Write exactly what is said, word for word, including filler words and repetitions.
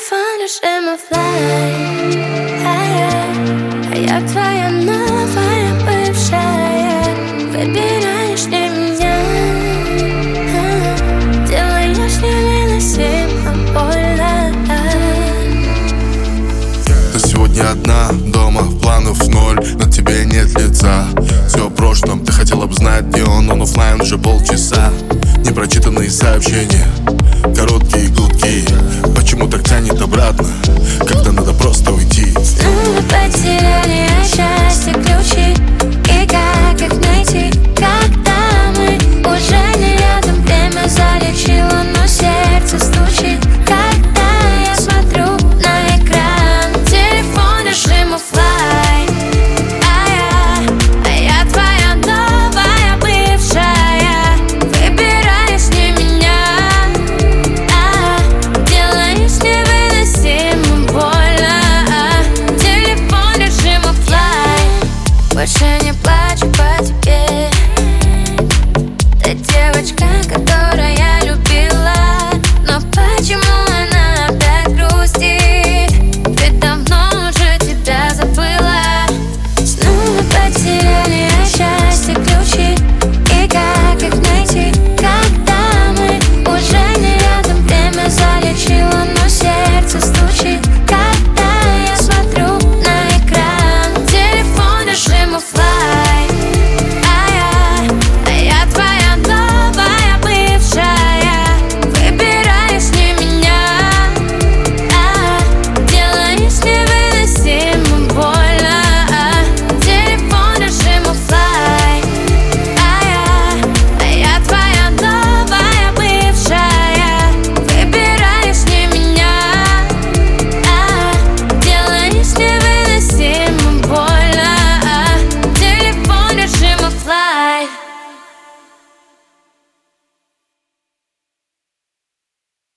телефон решим оффлайн, а я твоя новая бывшая. Выбираешь ли меня, делаешь невыносимо больно. Ты сегодня одна, дома, планов ноль, на тебе нет лица. Все в прошлом, ты хотела бы знать, где он, он оффлайн уже полчаса. Непрочитанные сообщения,